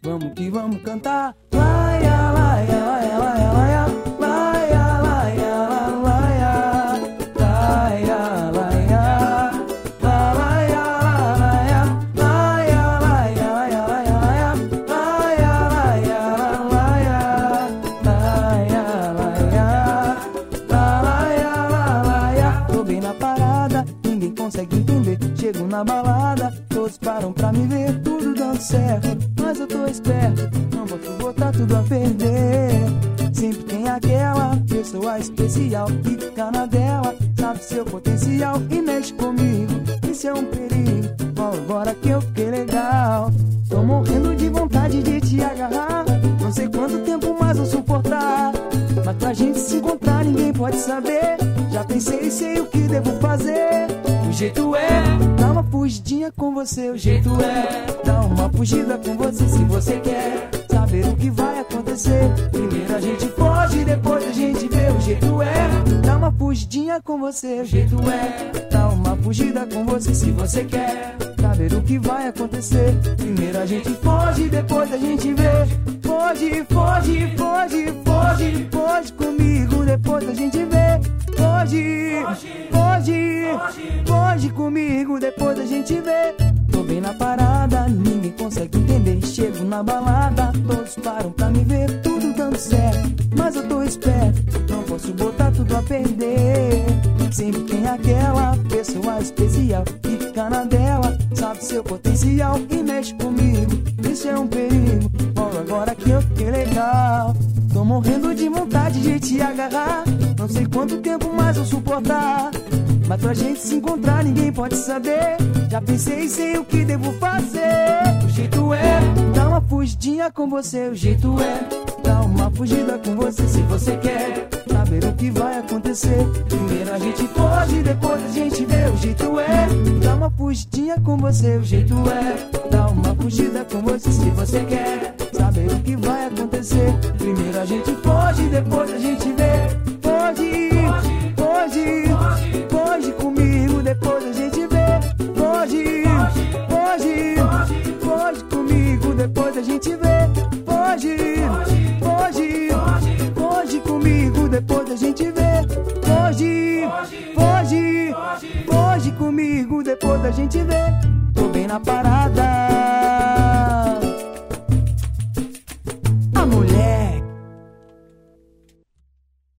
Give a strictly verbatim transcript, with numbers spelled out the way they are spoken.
Vamos que vamos cantar. Laia, laia, laia, laia, laia, laia, laia, laia, laia, laia, laia, laia, laia, laia, laia, laia, laia, laia, laia. Tô bem na parada, ninguém consegue entender. Chego na balada, todos param pra me ver, tudo dando certo, mas eu tô esperto, não posso botar tudo a perder. Sempre tem aquela pessoa especial que fica na dela, sabe seu potencial e mexe comigo, isso é um perigo. Ó, agora que eu fiquei legal, tô morrendo de vontade de te agarrar, não sei quanto tempo mais vou suportar, mas pra gente se encontrar ninguém pode saber. Já pensei e sei o que devo fazer. O jeito é dar uma fugidinha com você. O jeito é dar uma fugida com você. Se você quer saber o que vai acontecer, primeiro a gente foge, depois a gente vê. O jeito é dar uma fugidinha com você. O jeito é dar uma fugida com você. Se você quer saber o que vai acontecer, primeiro a gente foge, depois a gente vê. Foge, foge, foge, foge, foge comigo, depois a gente vê. Foge, foge, foge comigo, depois a gente vê. Tô bem na parada, ninguém consegue entender. Chego na balada, todos param pra me ver, tudo dando certo, mas eu tô esperto, não posso botar tudo a perder. Sempre tem aquela pessoa especial que fica na dela, sabe seu potencial e mexe comigo, isso é um perigo. Olha agora que eu fiquei legal, tô morrendo de vontade de te agarrar, não sei quanto tempo mais vou suportar, mas pra gente se encontrar ninguém pode saber. Já pensei e sei o que devo fazer. O jeito é dar uma fugidinha com você. O jeito é dar uma fugida com você. Se você quer saber o que vai acontecer, primeiro a gente foge, depois a gente vê. O jeito é dar uma fugidinha com você. O jeito é dar uma fugida com você. Se você quer saber o que vai acontecer, primeiro a gente foge, depois a gente vê. Foge, foge, foge comigo, depois a gente vê. Foge, foge, foge comigo, depois a gente vê. Foge, foge, foge comigo, depois a gente vê. Foge, foge, foge comigo, depois a gente vê. Tô bem na parada.